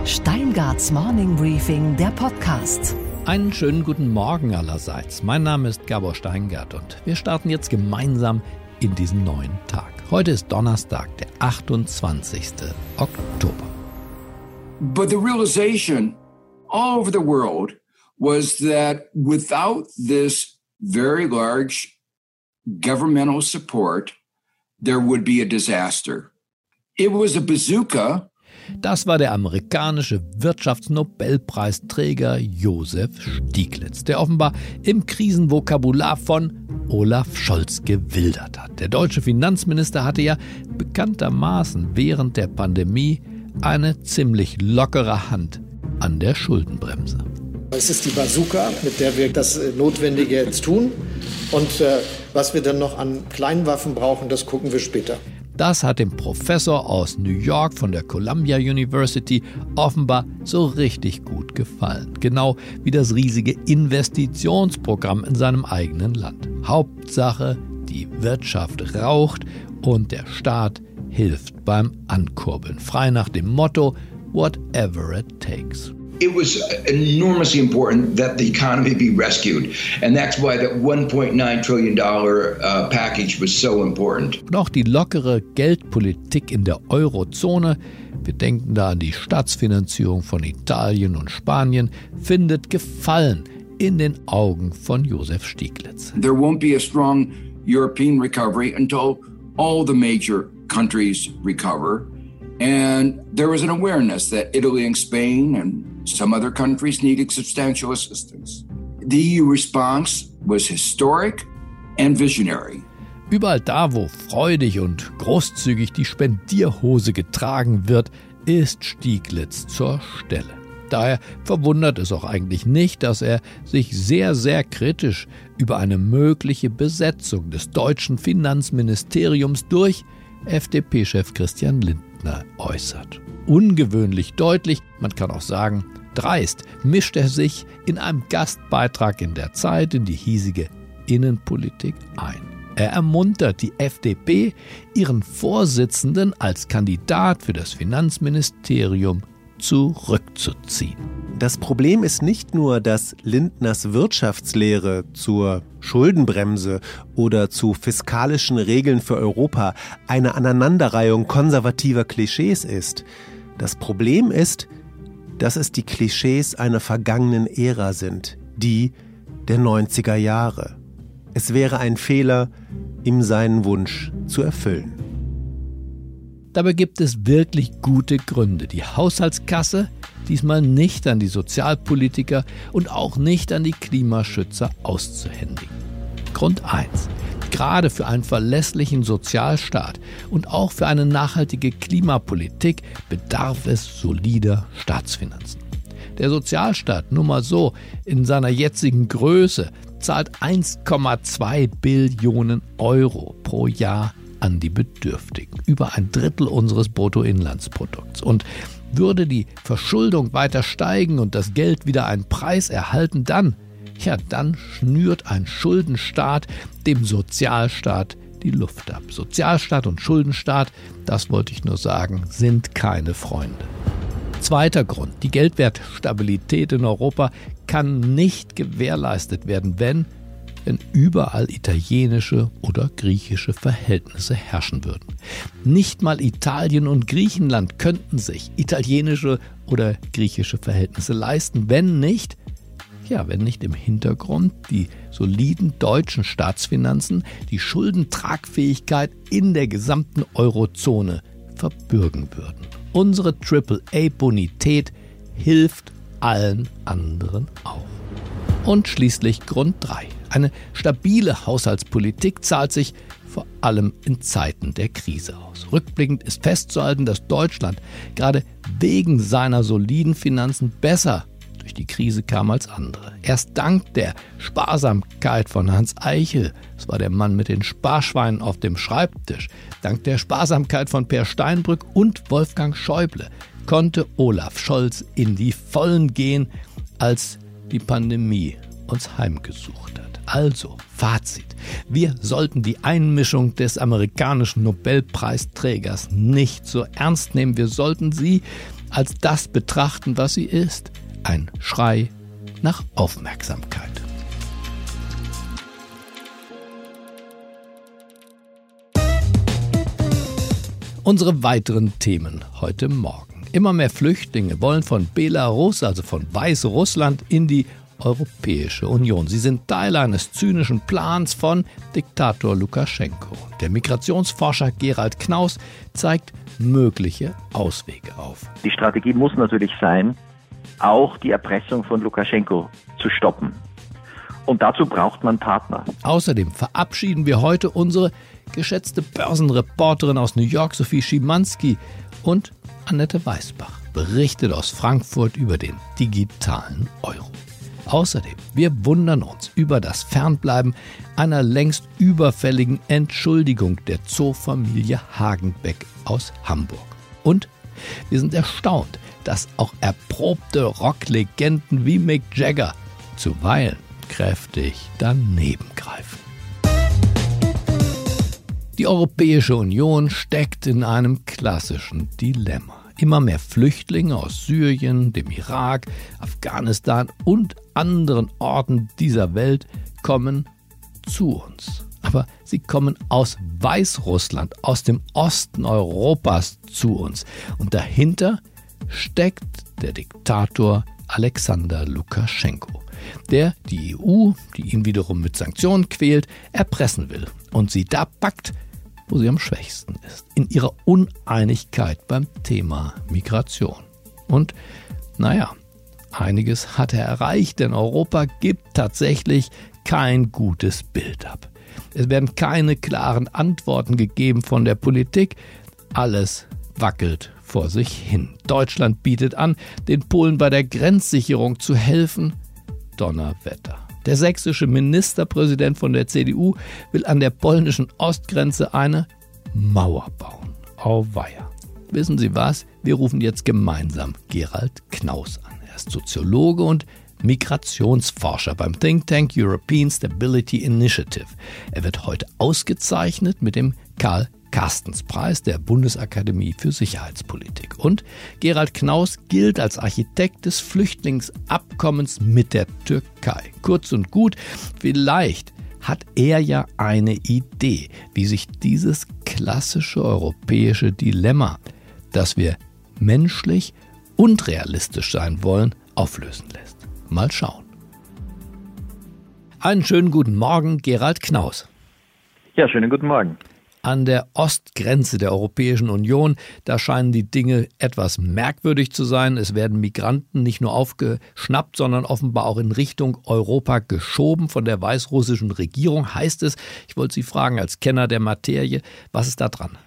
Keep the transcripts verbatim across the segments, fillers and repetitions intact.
Steingarts Morning Briefing, der Podcast. Einen schönen guten Morgen allerseits. Mein Name ist Gabor Steingart und wir starten jetzt gemeinsam in diesen neuen Tag. Heute ist Donnerstag, der achtundzwanzigste Oktober. But the realization all over the world was that without this very large governmental support, there would be a disaster. It was a bazooka. Das war der amerikanische Wirtschaftsnobelpreisträger Joseph Stiglitz, der offenbar im Krisenvokabular von Olaf Scholz gewildert hat. Der deutsche Finanzminister hatte ja bekanntermaßen während der Pandemie eine ziemlich lockere Hand an der Schuldenbremse. Es ist die Bazooka, mit der wir das Notwendige jetzt tun. Und äh, was wir dann noch an Kleinwaffen brauchen, das gucken wir später. Das hat dem Professor aus New York von der Columbia University offenbar so richtig gut gefallen. Genau wie das riesige Investitionsprogramm in seinem eigenen Land. Hauptsache, die Wirtschaft raucht und der Staat hilft beim Ankurbeln. Frei nach dem Motto, whatever it takes. It was enormously important that the economy be rescued. And that's why that one point nine trillion dollars uh, package was so important. Und auch die lockere Geldpolitik in der Eurozone, wir denken da an die Staatsfinanzierung von Italien und Spanien, findet Gefallen in den Augen von Joseph Stiglitz. There won't be a strong European recovery until all the major countries recover. And there was an awareness that Italy and Spain and some other countries needed substantial assistance. The E U response was historic and visionary. Überall da, wo freudig und großzügig die Spendierhose getragen wird, ist Stiglitz zur Stelle. Daher verwundert es auch eigentlich nicht, dass er sich sehr, sehr kritisch über eine mögliche Besetzung des deutschen Finanzministeriums durch F D P-Chef Christian Lindner äußert. Ungewöhnlich deutlich, man kann auch sagen, dreist, mischt er sich in einem Gastbeitrag in der Zeit in die hiesige Innenpolitik ein. Er ermuntert die F D P, ihren Vorsitzenden als Kandidat für das Finanzministerium zurückzuziehen. Das Problem ist nicht nur, dass Lindners Wirtschaftslehre zur Schuldenbremse oder zu fiskalischen Regeln für Europa eine Aneinanderreihung konservativer Klischees ist. Das Problem ist, dass es die Klischees einer vergangenen Ära sind, die der neunziger Jahre. Es wäre ein Fehler, ihm seinen Wunsch zu erfüllen. Dabei gibt es wirklich gute Gründe, die Haushaltskasse diesmal nicht an die Sozialpolitiker und auch nicht an die Klimaschützer auszuhändigen. Grund eins. Gerade für einen verlässlichen Sozialstaat und auch für eine nachhaltige Klimapolitik bedarf es solider Staatsfinanzen. Der Sozialstaat, nur mal so, in seiner jetzigen Größe zahlt eins Komma zwei Billionen Euro pro Jahr an die Bedürftigen. Über ein Drittel unseres Bruttoinlandsprodukts. Und würde die Verschuldung weiter steigen und das Geld wieder einen Preis erhalten, dann, ja, dann schnürt ein Schuldenstaat dem Sozialstaat die Luft ab. Sozialstaat und Schuldenstaat, das wollte ich nur sagen, sind keine Freunde. Zweiter Grund, die Geldwertstabilität in Europa kann nicht gewährleistet werden, wenn wenn überall italienische oder griechische Verhältnisse herrschen würden. Nicht mal Italien und Griechenland könnten sich italienische oder griechische Verhältnisse leisten, wenn nicht, ja, wenn nicht im Hintergrund die soliden deutschen Staatsfinanzen die Schuldentragfähigkeit in der gesamten Eurozone verbürgen würden. Unsere Triple A Bonität hilft allen anderen auch. Und schließlich Grund drei. Eine stabile Haushaltspolitik zahlt sich vor allem in Zeiten der Krise aus. Rückblickend ist festzuhalten, dass Deutschland gerade wegen seiner soliden Finanzen besser durch die Krise kam als andere. Erst dank der Sparsamkeit von Hans Eichel, das war der Mann mit den Sparschweinen auf dem Schreibtisch, dank der Sparsamkeit von Peer Steinbrück und Wolfgang Schäuble konnte Olaf Scholz in die Vollen gehen, als die Pandemie uns heimgesucht hat. Also, Fazit. Wir sollten die Einmischung des amerikanischen Nobelpreisträgers nicht so ernst nehmen. Wir sollten sie als das betrachten, was sie ist. Ein Schrei nach Aufmerksamkeit. Unsere weiteren Themen heute Morgen. Immer mehr Flüchtlinge wollen von Belarus, also von Weißrussland, in die Europäische Union. Sie sind Teil eines zynischen Plans von Diktator Lukaschenko. Der Migrationsforscher Gerald Knaus zeigt mögliche Auswege auf. Die Strategie muss natürlich sein, auch die Erpressung von Lukaschenko zu stoppen. Und dazu braucht man Partner. Außerdem verabschieden wir heute unsere geschätzte Börsenreporterin aus New York, Sophie Schimanski, und Annette Weißbach berichtet aus Frankfurt über den digitalen Euro. Außerdem, wir wundern uns über das Fernbleiben einer längst überfälligen Entschuldigung der Zoofamilie Hagenbeck aus Hamburg. Und wir sind erstaunt, dass auch erprobte Rocklegenden wie Mick Jagger zuweilen kräftig daneben greifen. Die Europäische Union steckt in einem klassischen Dilemma. Immer mehr Flüchtlinge aus Syrien, dem Irak, Afghanistan und anderen Orten dieser Welt kommen zu uns. Aber sie kommen aus Weißrussland, aus dem Osten Europas zu uns. Und dahinter steckt der Diktator Alexander Lukaschenko, der die E U, die ihn wiederum mit Sanktionen quält, erpressen will und sie da packt, wo sie am schwächsten ist, in ihrer Uneinigkeit beim Thema Migration. Und naja, einiges hat er erreicht, denn Europa gibt tatsächlich kein gutes Bild ab. Es werden keine klaren Antworten gegeben von der Politik. Alles wackelt vor sich hin. Deutschland bietet an, den Polen bei der Grenzsicherung zu helfen. Donnerwetter. Der sächsische Ministerpräsident von der C D U will an der polnischen Ostgrenze eine Mauer bauen. Auweia. Wissen Sie was? Wir rufen jetzt gemeinsam Gerald Knaus an. Er ist Soziologe und Migrationsforscher beim Think Tank European Stability Initiative. Er wird heute ausgezeichnet mit dem Karl-Carstens-Preis der Bundesakademie für Sicherheitspolitik. Und Gerald Knaus gilt als Architekt des Flüchtlingsabkommens mit der Türkei. Kurz und gut, vielleicht hat er ja eine Idee, wie sich dieses klassische europäische Dilemma, dass wir menschlich und realistisch sein wollen, auflösen lässt. Mal schauen. Einen schönen guten Morgen, Gerald Knaus. Ja, schönen guten Morgen. An der Ostgrenze der Europäischen Union, da scheinen die Dinge etwas merkwürdig zu sein. Es werden Migranten nicht nur aufgeschnappt, sondern offenbar auch in Richtung Europa geschoben von der weißrussischen Regierung, heißt es. Ich wollte Sie fragen, als Kenner der Materie, was ist da dran?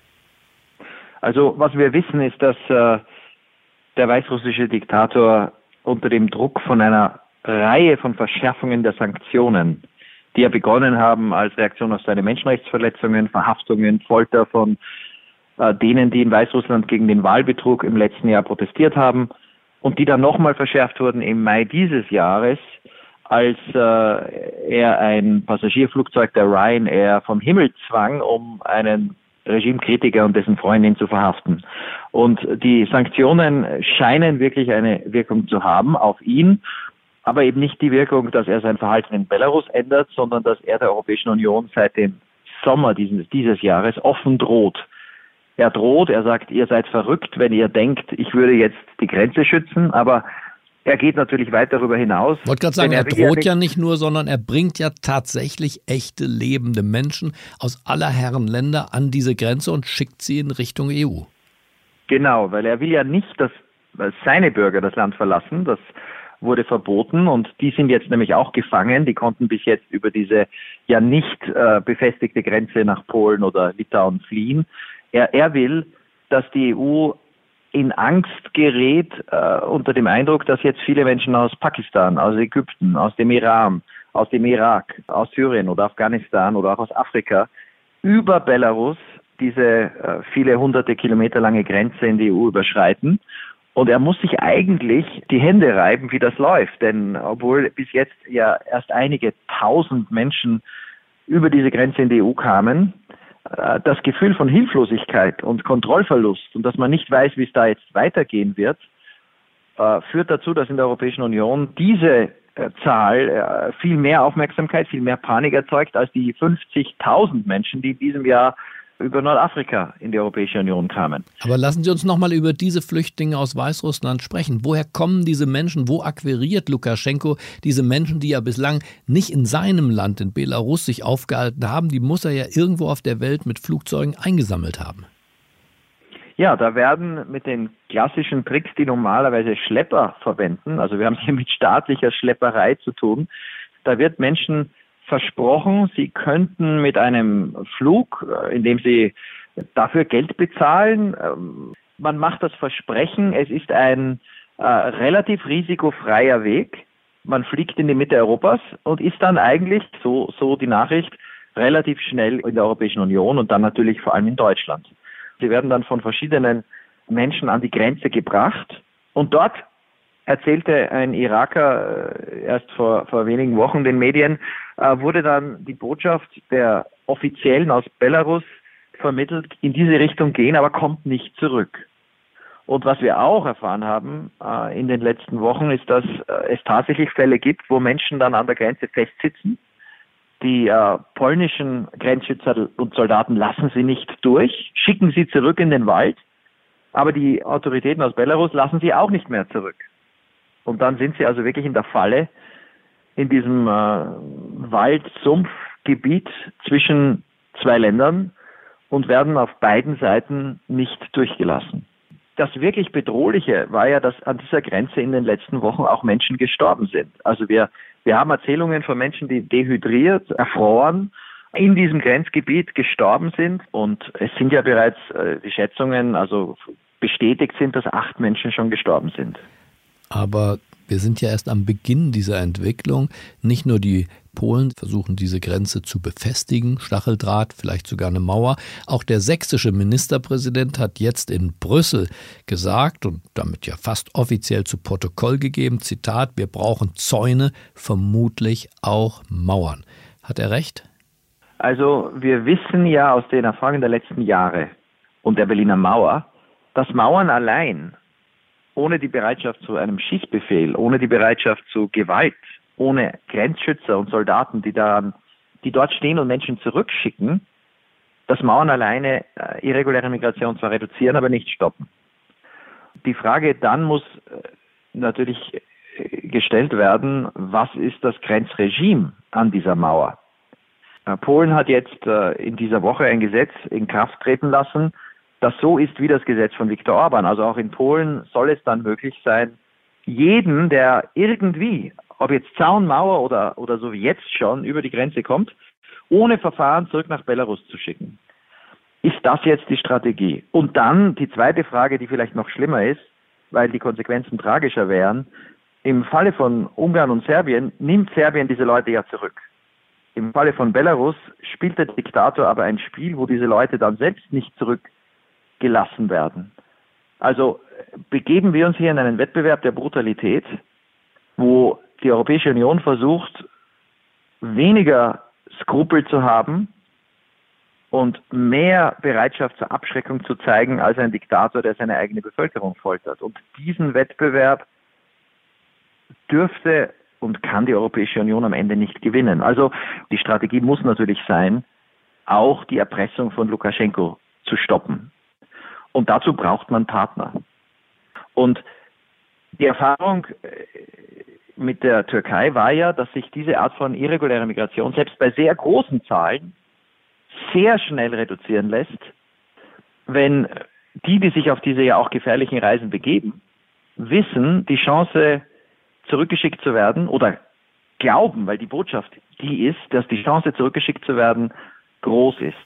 Also was wir wissen ist, dass äh, der weißrussische Diktator unter dem Druck von einer Reihe von Verschärfungen der Sanktionen, die ja begonnen haben als Reaktion auf seine Menschenrechtsverletzungen, Verhaftungen, Folter von äh, denen, die in Weißrussland gegen den Wahlbetrug im letzten Jahr protestiert haben und die dann nochmal verschärft wurden im Mai dieses Jahres, als äh, er ein Passagierflugzeug der Ryanair vom Himmel zwang, um einen Regimekritiker und dessen Freundin zu verhaften. Und die Sanktionen scheinen wirklich eine Wirkung zu haben auf ihn, aber eben nicht die Wirkung, dass er sein Verhalten in Belarus ändert, sondern dass er der Europäischen Union seit dem Sommer dieses, dieses Jahres offen droht. Er droht, er sagt, ihr seid verrückt, wenn ihr denkt, ich würde jetzt die Grenze schützen, aber er geht natürlich weit darüber hinaus. Ich wollte gerade sagen, er, er droht ja nicht nur, sondern er bringt ja tatsächlich echte, lebende Menschen aus aller Herren Länder an diese Grenze und schickt sie in Richtung E U. Genau, weil er will ja nicht, dass seine Bürger das Land verlassen. Das wurde verboten und die sind jetzt nämlich auch gefangen. Die konnten bis jetzt über diese ja nicht äh, befestigte Grenze nach Polen oder Litauen fliehen. Er, er will, dass die E U in Angst gerät äh, unter dem Eindruck, dass jetzt viele Menschen aus Pakistan, aus Ägypten, aus dem Iran, aus dem Irak, aus Syrien oder Afghanistan oder auch aus Afrika über Belarus diese äh, viele hunderte Kilometer lange Grenze in die E U überschreiten Und er muss sich eigentlich die Hände reiben, wie das läuft. Denn obwohl bis jetzt ja erst einige tausend Menschen über diese Grenze in die E U kamen, das Gefühl von Hilflosigkeit und Kontrollverlust und dass man nicht weiß, wie es da jetzt weitergehen wird, führt dazu, dass in der Europäischen Union diese Zahl viel mehr Aufmerksamkeit, viel mehr Panik erzeugt als die fünfzigtausend Menschen, die in diesem Jahr über Nordafrika in die Europäische Union kamen. Aber lassen Sie uns noch mal über diese Flüchtlinge aus Weißrussland sprechen. Woher kommen diese Menschen? Wo akquiriert Lukaschenko diese Menschen, die ja bislang nicht in seinem Land, in Belarus, sich aufgehalten haben? Die muss er ja irgendwo auf der Welt mit Flugzeugen eingesammelt haben. Ja, da werden mit den klassischen Tricks, die normalerweise Schlepper verwenden, also wir haben es hier mit staatlicher Schlepperei zu tun, da wird Menschen versprochen, sie könnten mit einem Flug, in dem sie dafür Geld bezahlen. Man macht das Versprechen, es ist ein äh, relativ risikofreier Weg. Man fliegt in die Mitte Europas und ist dann eigentlich, so, so die Nachricht, relativ schnell in der Europäischen Union und dann natürlich vor allem in Deutschland. Sie werden dann von verschiedenen Menschen an die Grenze gebracht und dort erzählte ein Iraker äh, erst vor, vor wenigen Wochen den Medien, äh, wurde dann die Botschaft der Offiziellen aus Belarus vermittelt, in diese Richtung gehen, aber kommt nicht zurück. Und was wir auch erfahren haben äh, in den letzten Wochen, ist, dass äh, es tatsächlich Fälle gibt, wo Menschen dann an der Grenze festsitzen. Die äh, polnischen Grenzschützer und Soldaten lassen sie nicht durch, schicken sie zurück in den Wald, aber die Autoritäten aus Belarus lassen sie auch nicht mehr zurück. Und dann sind sie also wirklich in der Falle, in diesem äh, Wald-Sumpfgebiet zwischen zwei Ländern und werden auf beiden Seiten nicht durchgelassen. Das wirklich Bedrohliche war ja, dass an dieser Grenze in den letzten Wochen auch Menschen gestorben sind. Also wir, wir haben Erzählungen von Menschen, die dehydriert, erfroren, in diesem Grenzgebiet gestorben sind. Und es sind ja bereits äh, die Schätzungen, also bestätigt sind, dass acht Menschen schon gestorben sind. Aber wir sind ja erst am Beginn dieser Entwicklung. Nicht nur die Polen versuchen, diese Grenze zu befestigen, Stacheldraht, vielleicht sogar eine Mauer. Auch der sächsische Ministerpräsident hat jetzt in Brüssel gesagt und damit ja fast offiziell zu Protokoll gegeben, Zitat, wir brauchen Zäune, vermutlich auch Mauern. Hat er recht? Also wir wissen ja aus den Erfahrungen der letzten Jahre und der Berliner Mauer, dass Mauern allein ohne die Bereitschaft zu einem Schießbefehl, ohne die Bereitschaft zu Gewalt, ohne Grenzschützer und Soldaten, die daran, die dort stehen und Menschen zurückschicken, dass Mauern alleine äh, irreguläre Migration zwar reduzieren, aber nicht stoppen. Die Frage dann muss äh, natürlich äh, gestellt werden, was ist das Grenzregime an dieser Mauer? Äh, Polen hat jetzt äh, in dieser Woche ein Gesetz in Kraft treten lassen, das so ist wie das Gesetz von Viktor Orban. Also auch in Polen soll es dann möglich sein, jeden, der irgendwie, ob jetzt Zaun, Mauer oder, oder so wie jetzt schon, über die Grenze kommt, ohne Verfahren zurück nach Belarus zu schicken. Ist das jetzt die Strategie? Und dann die zweite Frage, die vielleicht noch schlimmer ist, weil die Konsequenzen tragischer wären. Im Falle von Ungarn und Serbien nimmt Serbien diese Leute ja zurück. Im Falle von Belarus spielt der Diktator aber ein Spiel, wo diese Leute dann selbst nicht zurückgelassen werden. Also begeben wir uns hier in einen Wettbewerb der Brutalität, wo die Europäische Union versucht, weniger Skrupel zu haben und mehr Bereitschaft zur Abschreckung zu zeigen als ein Diktator, der seine eigene Bevölkerung foltert. Und diesen Wettbewerb dürfte und kann die Europäische Union am Ende nicht gewinnen. Also die Strategie muss natürlich sein, auch die Erpressung von Lukaschenko zu stoppen. Und dazu braucht man Partner. Und die Erfahrung mit der Türkei war ja, dass sich diese Art von irregulärer Migration selbst bei sehr großen Zahlen sehr schnell reduzieren lässt, wenn die, die sich auf diese ja auch gefährlichen Reisen begeben, wissen, die Chance zurückgeschickt zu werden oder glauben, weil die Botschaft die ist, dass die Chance zurückgeschickt zu werden groß ist.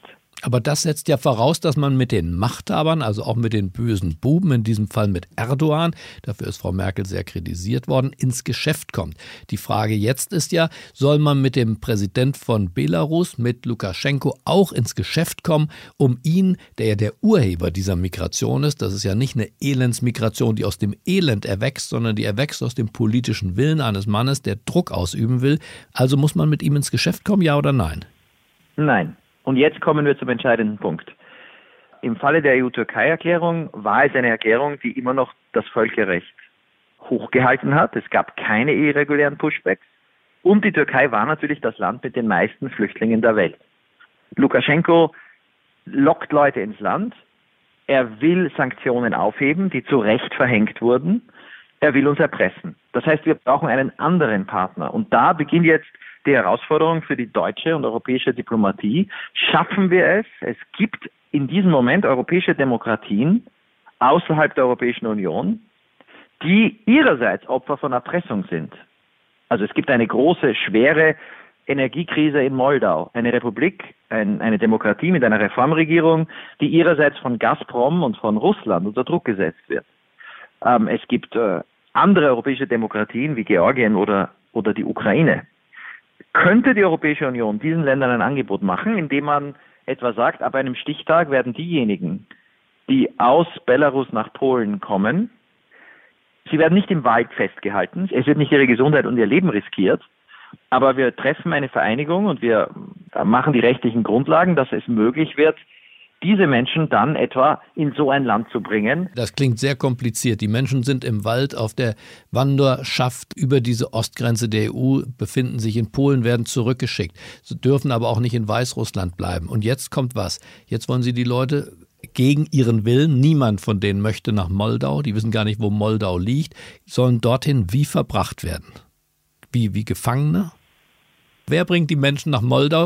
Aber das setzt ja voraus, dass man mit den Machthabern, also auch mit den bösen Buben, in diesem Fall mit Erdogan, dafür ist Frau Merkel sehr kritisiert worden, ins Geschäft kommt. Die Frage jetzt ist ja, soll man mit dem Präsident von Belarus, mit Lukaschenko, auch ins Geschäft kommen, um ihn, der ja der Urheber dieser Migration ist, das ist ja nicht eine Elendsmigration, die aus dem Elend erwächst, sondern die erwächst aus dem politischen Willen eines Mannes, der Druck ausüben will. Also muss man mit ihm ins Geschäft kommen, ja oder nein? Nein. Und jetzt kommen wir zum entscheidenden Punkt. Im Falle der E U-Türkei-Erklärung war es eine Erklärung, die immer noch das Völkerrecht hochgehalten hat. Es gab keine irregulären Pushbacks. Und die Türkei war natürlich das Land mit den meisten Flüchtlingen der Welt. Lukaschenko lockt Leute ins Land. Er will Sanktionen aufheben, die zu Recht verhängt wurden. Er will uns erpressen. Das heißt, wir brauchen einen anderen Partner. Und da beginnt jetzt die Herausforderung für die deutsche und europäische Diplomatie. Schaffen wir es? Es gibt in diesem Moment europäische Demokratien außerhalb der Europäischen Union, die ihrerseits Opfer von Erpressung sind. Also es gibt eine große, schwere Energiekrise in Moldau, eine Republik, ein, eine Demokratie mit einer Reformregierung, die ihrerseits von Gazprom und von Russland unter Druck gesetzt wird. Ähm, es gibt äh, andere europäische Demokratien wie Georgien oder, oder die Ukraine. Könnte die Europäische Union diesen Ländern ein Angebot machen, indem man etwa sagt, ab einem Stichtag werden diejenigen, die aus Belarus nach Polen kommen, sie werden nicht im Wald festgehalten, es wird nicht ihre Gesundheit und ihr Leben riskiert, aber wir treffen eine Vereinigung und wir machen die rechtlichen Grundlagen, dass es möglich wird, diese Menschen dann etwa in so ein Land zu bringen. Das klingt sehr kompliziert. Die Menschen sind im Wald auf der Wanderschaft über diese Ostgrenze der E U, befinden sich in Polen, werden zurückgeschickt. Sie dürfen aber auch nicht in Weißrussland bleiben. Und jetzt kommt was? Jetzt wollen sie die Leute gegen ihren Willen, niemand von denen möchte nach Moldau, die wissen gar nicht, wo Moldau liegt, sollen dorthin wie verbracht werden? Wie, wie Gefangene? Wer bringt die Menschen nach Moldau?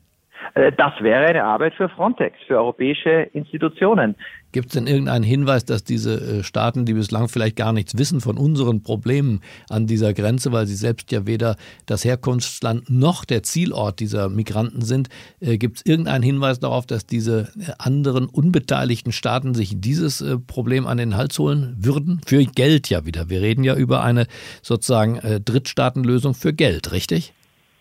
Das wäre eine Arbeit für Frontex, für europäische Institutionen. Gibt es denn irgendeinen Hinweis, dass diese Staaten, die bislang vielleicht gar nichts wissen von unseren Problemen an dieser Grenze, weil sie selbst ja weder das Herkunftsland noch der Zielort dieser Migranten sind, äh, gibt es irgendeinen Hinweis darauf, dass diese anderen unbeteiligten Staaten sich dieses äh, Problem an den Hals holen würden? Für Geld ja wieder. Wir reden ja über eine sozusagen äh, Drittstaatenlösung für Geld, richtig?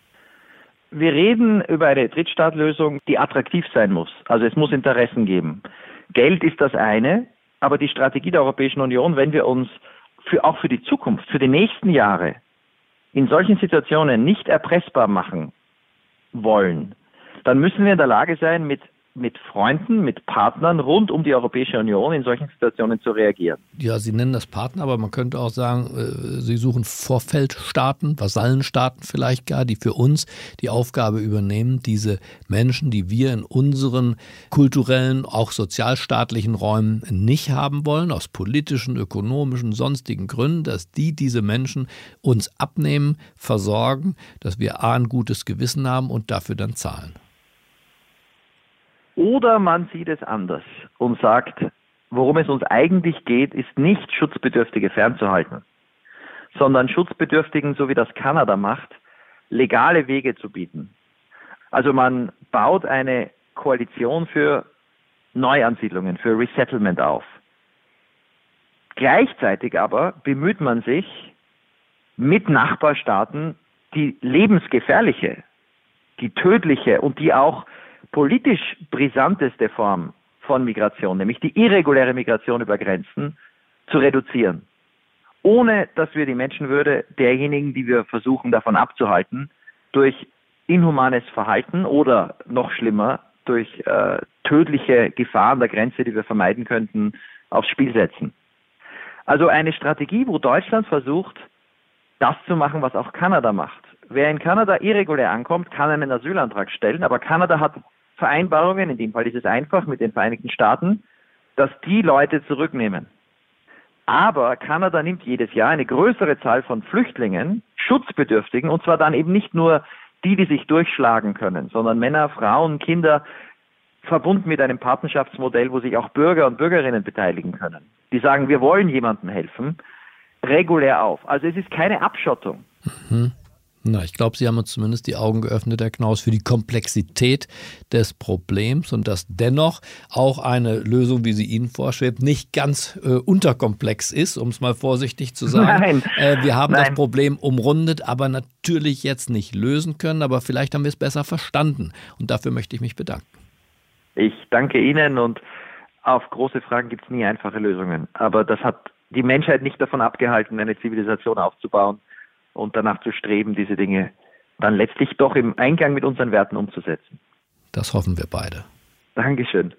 Wir reden über eine Drittstaatlösung, die attraktiv sein muss. Also es muss Interessen geben. Geld ist das eine, aber die Strategie der Europäischen Union, wenn wir uns für, auch für die Zukunft, für die nächsten Jahre in solchen Situationen nicht erpressbar machen wollen, dann müssen wir in der Lage sein, mit mit Freunden, mit Partnern rund um die Europäische Union in solchen Situationen zu reagieren. Ja, Sie nennen das Partner, aber man könnte auch sagen, Sie suchen Vorfeldstaaten, Vasallenstaaten vielleicht gar, die für uns die Aufgabe übernehmen, diese Menschen, die wir in unseren kulturellen, auch sozialstaatlichen Räumen nicht haben wollen, aus politischen, ökonomischen, sonstigen Gründen, dass die diese Menschen uns abnehmen, versorgen, dass wir A, ein gutes Gewissen haben und dafür dann zahlen. Oder man sieht es anders und sagt, worum es uns eigentlich geht, ist nicht Schutzbedürftige fernzuhalten, sondern Schutzbedürftigen, so wie das Kanada macht, legale Wege zu bieten. Also man baut eine Koalition für Neuansiedlungen, für Resettlement auf. Gleichzeitig aber bemüht man sich mit Nachbarstaaten die lebensgefährliche, die tödliche und die auch politisch brisanteste Form von Migration, nämlich die irreguläre Migration über Grenzen, zu reduzieren. Ohne dass wir die Menschenwürde derjenigen, die wir versuchen davon abzuhalten, durch inhumanes Verhalten oder noch schlimmer, durch äh, tödliche Gefahr an der Grenze, die wir vermeiden könnten, aufs Spiel setzen. Also eine Strategie, wo Deutschland versucht, das zu machen, was auch Kanada macht. Wer in Kanada irregulär ankommt, kann einen Asylantrag stellen, aber Kanada hat Vereinbarungen, in dem Fall ist es einfach mit den Vereinigten Staaten, dass die Leute zurücknehmen. Aber Kanada nimmt jedes Jahr eine größere Zahl von Flüchtlingen, Schutzbedürftigen, und zwar dann eben nicht nur die, die sich durchschlagen können, sondern Männer, Frauen, Kinder, verbunden mit einem Patenschaftsmodell, wo sich auch Bürger und Bürgerinnen beteiligen können. Die sagen, wir wollen jemandem helfen, regulär auf. Also es ist keine Abschottung. Mhm. Na, ich glaube, Sie haben uns zumindest die Augen geöffnet, Herr Knaus, für die Komplexität des Problems und dass dennoch auch eine Lösung, wie sie Ihnen vorschwebt, nicht ganz äh, unterkomplex ist, um es mal vorsichtig zu sagen. Nein. Äh, wir haben Nein. das Problem umrundet, aber natürlich jetzt nicht lösen können, aber vielleicht haben wir es besser verstanden und dafür möchte ich mich bedanken. Ich danke Ihnen und auf große Fragen gibt es nie einfache Lösungen. Aber das hat die Menschheit nicht davon abgehalten, eine Zivilisation aufzubauen und danach zu streben, diese Dinge dann letztlich doch im Einklang mit unseren Werten umzusetzen. Das hoffen wir beide. Dankeschön.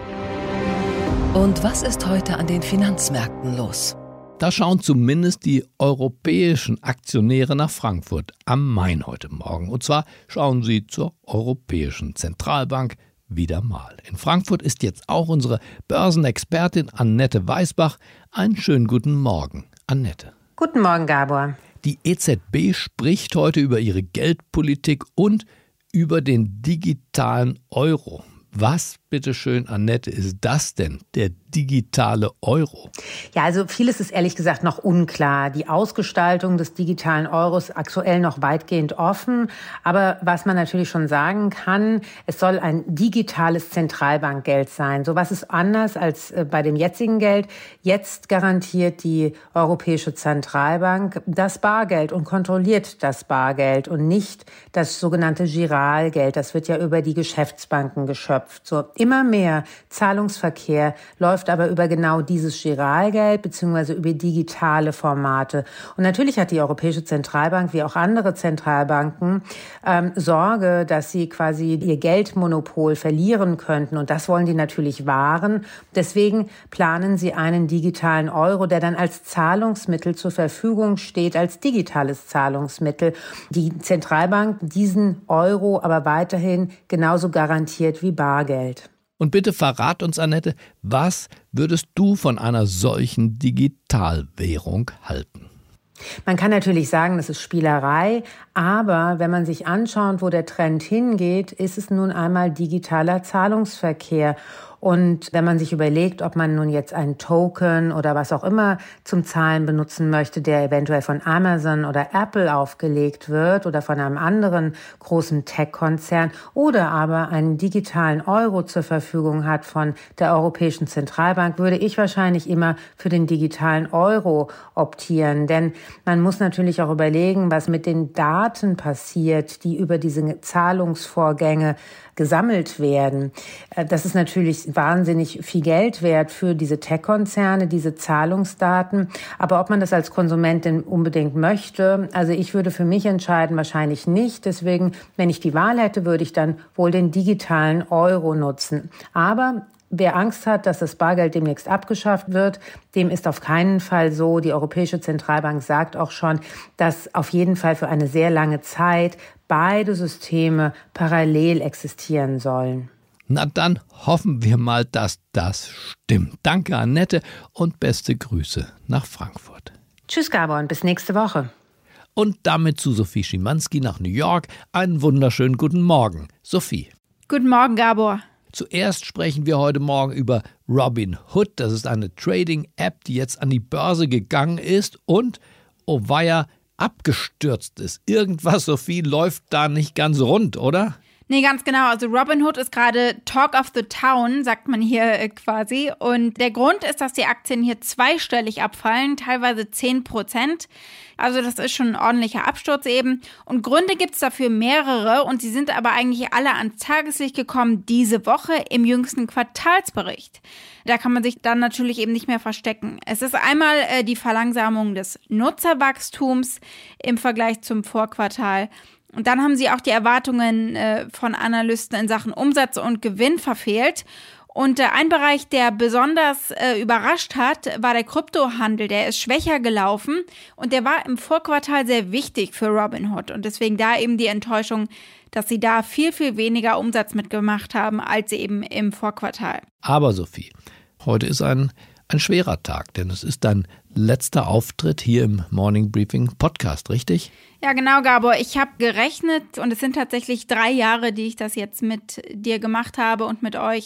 Und was ist heute an den Finanzmärkten los? Da schauen zumindest die europäischen Aktionäre nach Frankfurt am Main heute Morgen. Und zwar schauen sie zur Europäischen Zentralbank wieder mal. In Frankfurt ist jetzt auch unsere Börsenexpertin Annette Weißbach. Einen schönen guten Morgen, Annette. Guten Morgen, Gabor. Die E Z B spricht heute über ihre Geldpolitik und über den digitalen Euro. Was, bitteschön, Annette, ist das denn, der digitale Euro? Ja, also vieles ist ehrlich gesagt noch unklar. Die Ausgestaltung des digitalen Euros ist aktuell noch weitgehend offen. Aber was man natürlich schon sagen kann, es soll ein digitales Zentralbankgeld sein. Sowas ist anders als bei dem jetzigen Geld. Jetzt garantiert die Europäische Zentralbank das Bargeld und kontrolliert das Bargeld und nicht das sogenannte Giralgeld. Das wird ja über die Geschäftsbanken geschöpft. So immer mehr Zahlungsverkehr läuft aber über genau dieses Giralgeld bzw. über digitale Formate. Und natürlich hat die Europäische Zentralbank wie auch andere Zentralbanken ähm, Sorge, dass sie quasi ihr Geldmonopol verlieren könnten. Und das wollen die natürlich wahren. Deswegen planen sie einen digitalen Euro, der dann als Zahlungsmittel zur Verfügung steht, als digitales Zahlungsmittel. Die Zentralbank diesen Euro aber weiterhin genauso garantiert wie Bargeld. Und bitte verrat uns, Annette, was würdest du von einer solchen Digitalwährung halten? Man kann natürlich sagen, das ist Spielerei, aber wenn man sich anschaut, wo der Trend hingeht, ist es nun einmal digitaler Zahlungsverkehr. Und wenn man sich überlegt, ob man nun jetzt einen Token oder was auch immer zum Zahlen benutzen möchte, der eventuell von Amazon oder Apple aufgelegt wird oder von einem anderen großen Tech-Konzern oder aber einen digitalen Euro zur Verfügung hat von der Europäischen Zentralbank, würde ich wahrscheinlich immer für den digitalen Euro optieren. Denn man muss natürlich auch überlegen, was mit den Daten passiert, die über diese Zahlungsvorgänge gesammelt werden. Das ist natürlich wahnsinnig viel Geld wert für diese Tech-Konzerne, diese Zahlungsdaten. Aber ob man das als Konsument denn unbedingt möchte, also ich würde für mich entscheiden, wahrscheinlich nicht. Deswegen, wenn ich die Wahl hätte, würde ich dann wohl den digitalen Euro nutzen. Aber wer Angst hat, dass das Bargeld demnächst abgeschafft wird, dem ist auf keinen Fall so. Die Europäische Zentralbank sagt auch schon, dass auf jeden Fall für eine sehr lange Zeit beide Systeme parallel existieren sollen. Na dann hoffen wir mal, dass das stimmt. Danke, Annette, und beste Grüße nach Frankfurt. Tschüss, Gabor, und bis nächste Woche. Und damit zu Sophie Schimanski nach New York. Einen wunderschönen guten Morgen. Sophie. Guten Morgen, Gabor. Zuerst sprechen wir heute Morgen über Robinhood. Das ist eine Trading-App, die jetzt an die Börse gegangen ist und, oh weia, abgestürzt ist. Irgendwas, Sophie, läuft da nicht ganz rund, oder? Nee, ganz genau. Also Robinhood ist gerade Talk of the Town, sagt man hier äh, quasi. Und der Grund ist, dass die Aktien hier zweistellig abfallen, teilweise zehn Prozent. Also das ist schon ein ordentlicher Absturz eben. Und Gründe gibt es dafür mehrere und sie sind aber eigentlich alle ans Tageslicht gekommen diese Woche im jüngsten Quartalsbericht. Da kann man sich dann natürlich eben nicht mehr verstecken. Es ist einmal äh, die Verlangsamung des Nutzerwachstums im Vergleich zum Vorquartal. Und dann haben sie auch die Erwartungen äh, von Analysten in Sachen Umsatz und Gewinn verfehlt. Und äh, ein Bereich, der besonders äh, überrascht hat, war der Kryptohandel. Der ist schwächer gelaufen und der war im Vorquartal sehr wichtig für Robinhood. Und deswegen da eben die Enttäuschung, dass sie da viel, viel weniger Umsatz mitgemacht haben, als eben im Vorquartal. Aber Sophie, heute ist ein, ein schwerer Tag, denn es ist dein letzter Auftritt hier im Morning Briefing Podcast, richtig? Ja, genau, Gabor. Ich habe gerechnet und es sind tatsächlich drei Jahre, die ich das jetzt mit dir gemacht habe und mit euch.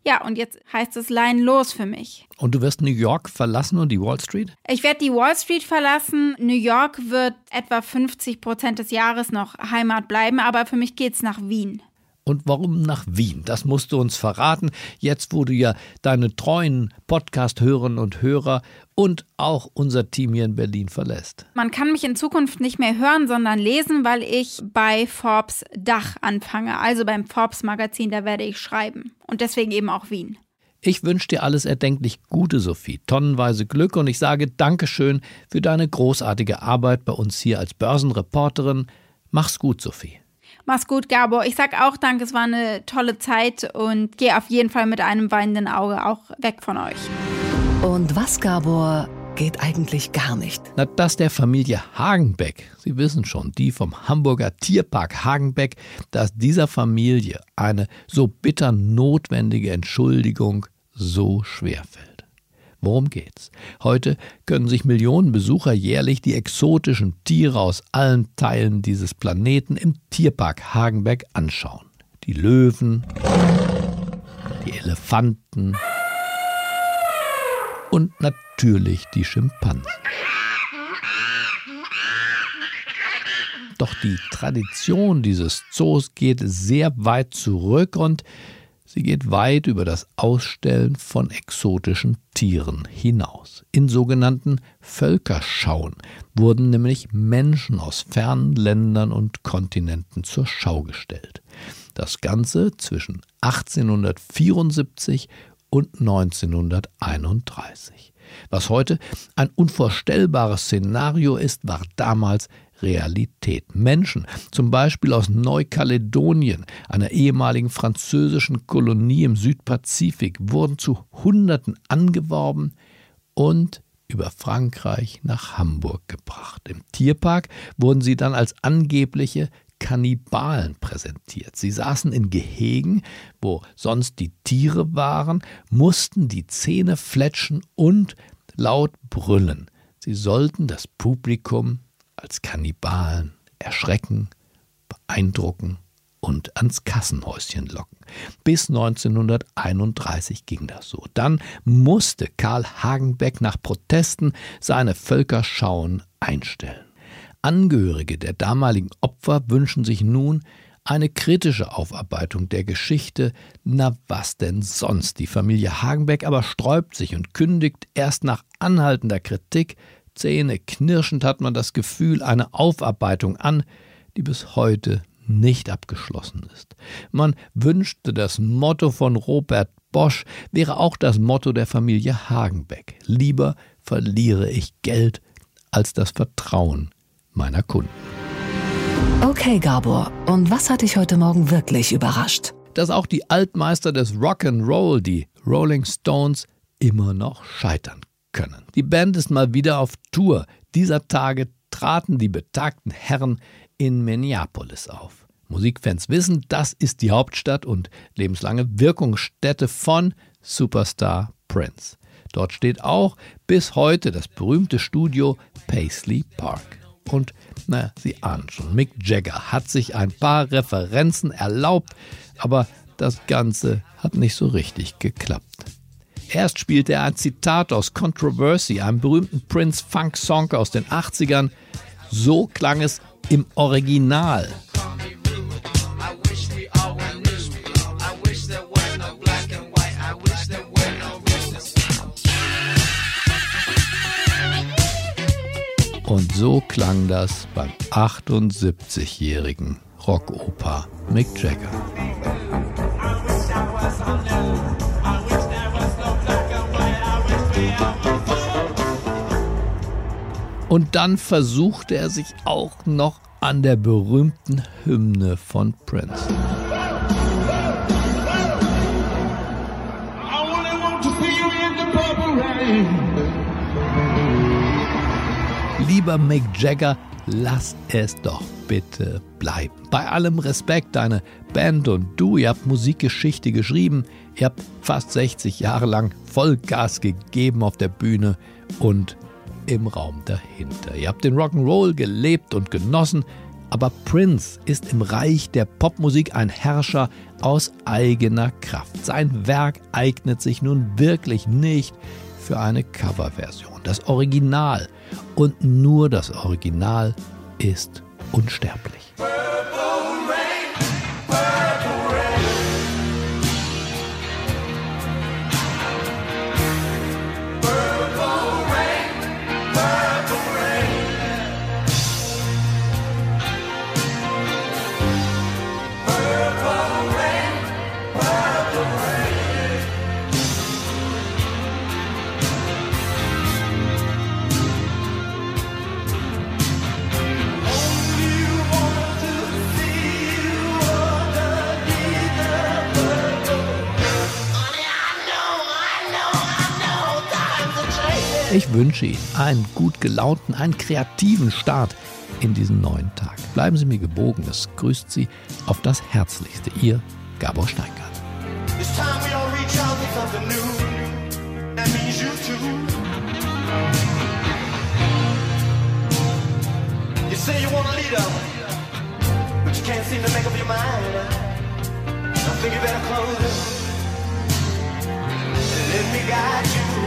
Ja, und jetzt heißt es Line los für mich. Und du wirst New York verlassen und die Wall Street? Ich werde die Wall Street verlassen. New York wird etwa fünfzig Prozent des Jahres noch Heimat bleiben, aber für mich geht's nach Wien. Und warum nach Wien? Das musst du uns verraten, jetzt wo du ja deine treuen Podcast-Hörerinnen und Hörer und auch unser Team hier in Berlin verlässt. Man kann mich in Zukunft nicht mehr hören, sondern lesen, weil ich bei Forbes Dach anfange, also beim Forbes-Magazin, da werde ich schreiben. Und deswegen eben auch Wien. Ich wünsche dir alles erdenklich Gute, Sophie, tonnenweise Glück und ich sage Dankeschön für deine großartige Arbeit bei uns hier als Börsenreporterin. Mach's gut, Sophie. Mach's gut, Gabor. Ich sag auch Danke, es war eine tolle Zeit und gehe auf jeden Fall mit einem weinenden Auge auch weg von euch. Und was, Gabor, geht eigentlich gar nicht? Na, dass der Familie Hagenbeck, Sie wissen schon, die vom Hamburger Tierpark Hagenbeck, dass dieser Familie eine so bitter notwendige Entschuldigung so schwer fällt. Worum geht's? Heute können sich Millionen Besucher jährlich die exotischen Tiere aus allen Teilen dieses Planeten im Tierpark Hagenbeck anschauen. Die Löwen, die Elefanten und natürlich die Schimpansen. Doch die Tradition dieses Zoos geht sehr weit zurück und sie geht weit über das Ausstellen von exotischen Tieren hinaus. In sogenannten Völkerschauen wurden nämlich Menschen aus fernen Ländern und Kontinenten zur Schau gestellt. Das Ganze zwischen achtzehnhundertvierundsiebzig und neunzehnhunderteinunddreißig. Was heute ein unvorstellbares Szenario ist, war damals Realität. Menschen, zum Beispiel aus Neukaledonien, einer ehemaligen französischen Kolonie im Südpazifik, wurden zu Hunderten angeworben und über Frankreich nach Hamburg gebracht. Im Tierpark wurden sie dann als angebliche Kannibalen präsentiert. Sie saßen in Gehegen, wo sonst die Tiere waren, mussten die Zähne fletschen und laut brüllen. Sie sollten das Publikum als Kannibalen erschrecken, beeindrucken und ans Kassenhäuschen locken. Bis neunzehnhunderteinunddreißig ging das so. Dann musste Karl Hagenbeck nach Protesten seine Völkerschauen einstellen. Angehörige der damaligen Opfer wünschen sich nun eine kritische Aufarbeitung der Geschichte. Na was denn sonst? Die Familie Hagenbeck aber sträubt sich und kündigt erst nach anhaltender Kritik, zähneknirschend hat man das Gefühl, eine Aufarbeitung an, die bis heute nicht abgeschlossen ist. Man wünschte, das Motto von Robert Bosch wäre auch das Motto der Familie Hagenbeck. Lieber verliere ich Geld als das Vertrauen meiner Kunden. Okay, Gabor, und was hat dich heute Morgen wirklich überrascht? Dass auch die Altmeister des Rock'n'Roll, die Rolling Stones, immer noch scheitern können. Die Band ist mal wieder auf Tour. Dieser Tage traten die betagten Herren in Minneapolis auf. Musikfans wissen, das ist die Hauptstadt und lebenslange Wirkungsstätte von Superstar Prince. Dort steht auch bis heute das berühmte Studio Paisley Park. Und, na, Sie ahnen schon, Mick Jagger hat sich ein paar Referenzen erlaubt, aber das Ganze hat nicht so richtig geklappt. Erst spielte er ein Zitat aus Controversy, einem berühmten Prince-Funk-Song aus den achtzigern. So klang es im Original. Und so klang das beim achtundsiebzigjährigen Rockoper Mick Jagger. Und dann versuchte er sich auch noch an der berühmten Hymne von Prince. Lieber Mick Jagger, lass es doch bitte bleiben. Bei allem Respekt, deine Band und du, ihr habt Musikgeschichte geschrieben, ihr habt fast sechzig Jahre lang Vollgas gegeben auf der Bühne und im Raum dahinter. Ihr habt den Rock'n'Roll gelebt und genossen, Aber Prince ist im Reich der Popmusik ein Herrscher aus eigener Kraft. Sein Werk eignet sich nun wirklich nicht für eine Coverversion. Das Original und nur das Original ist unsterblich. Ich wünsche Ihnen einen gut gelaunten, einen kreativen Start in diesen neuen Tag. Bleiben Sie mir gewogen, es grüßt Sie auf das Herzlichste. Ihr Gabor Steingart. You say you want a leader, but you can't seem to make up your mind. I think you better close it and let me guide you.